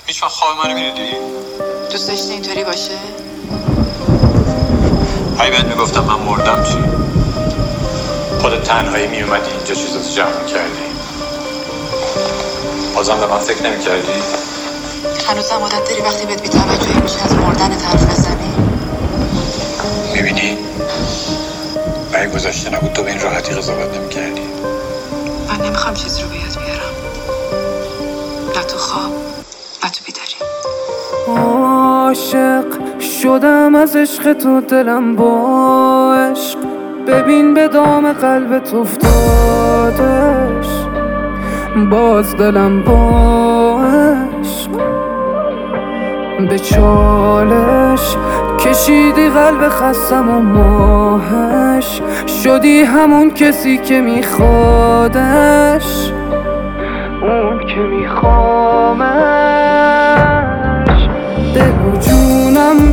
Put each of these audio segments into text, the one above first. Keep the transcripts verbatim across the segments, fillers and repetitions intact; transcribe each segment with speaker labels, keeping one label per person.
Speaker 1: هیچ وقت خواب منو می‌دیدی؟
Speaker 2: دوست داشتی اینطوری باشه؟
Speaker 1: هی بهت میگفتم من مردم چی؟ خودت تنهایی میومدی اینجا چیزاتو جمع می‌کردی. بازم به من فکر نمی‌کردی؟
Speaker 2: هنوزم عادت داری وقتی بهت بی‌توجهی میشه از مردنت حرف بزنی؟
Speaker 1: می‌بینی؟ اگه گذشته نبود تو به این راحتی قضاوت نمی‌کردی.
Speaker 2: من نمیخوام چیزی رو به یاد بیارم، نه تو خواب نه تو بیداری.
Speaker 3: عاشق شدم از عشق تو، دلم با عشق ببین به دام قلبت افتادش، باز دلم با عشق به چالش کشیدی قلب خستم و ماهش، شدی همون کسی که میخوادش، اون که میخوامش. دل و جونم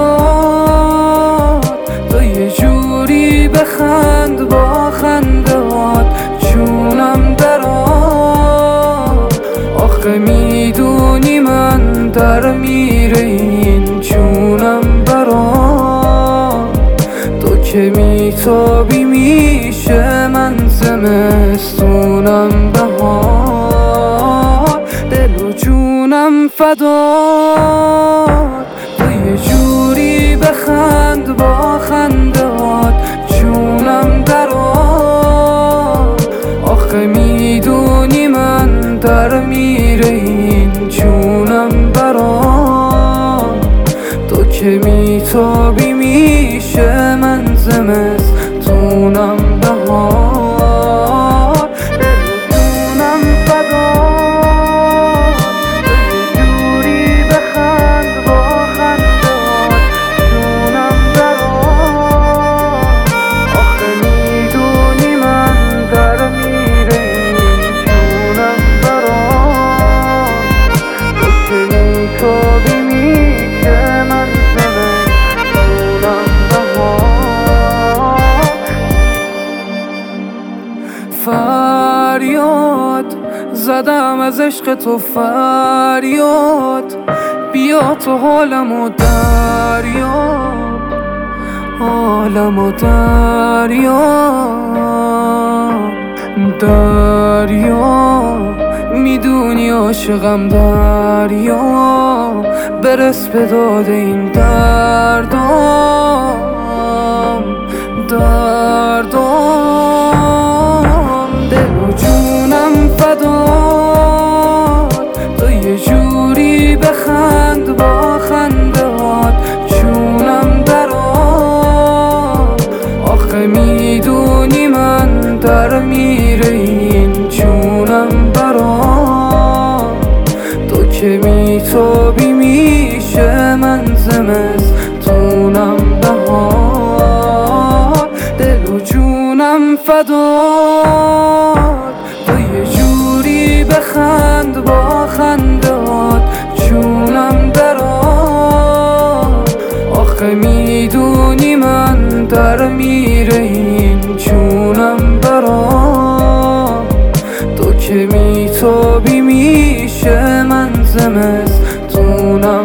Speaker 3: فدات، تو یه جوری بخند با خندهات جونم درات. آخه میدونی من در میره این جونم برات، تو که میتابی میشه من زمستونم بهار. دل و جونم فدات، تو یه جوری بخند با خندهات جونم درات. آخه میدونی من در میره این جونم برات، تو که میتابی میشه من زمستونم بهار. دل و جونم فدات، تو یه جوری بخند با خندهات جونم درات. آخه میدونی من در میره این جونم برات، تو که میتابی میشه من زمستونم بهار. فریاد زدم از عشق تو فریاد، بیا تو حالمو دریاب، حالمو دریاب دریاب. میدونی عاشقم دریا، برس به داد این دردام دردام. دل و جونم فدات، تو یه جوری بخند با خندهات جونم درات. آخه میدونی من در میره این جونم برات، تو که میتابی میشه من زمستونم بهار. دل و جونم فدات، تو یه جوری بخند با خندهات جونم درات. آخه میدونی من در میره این جونم برات، تو که میتابی میشه من زمستونم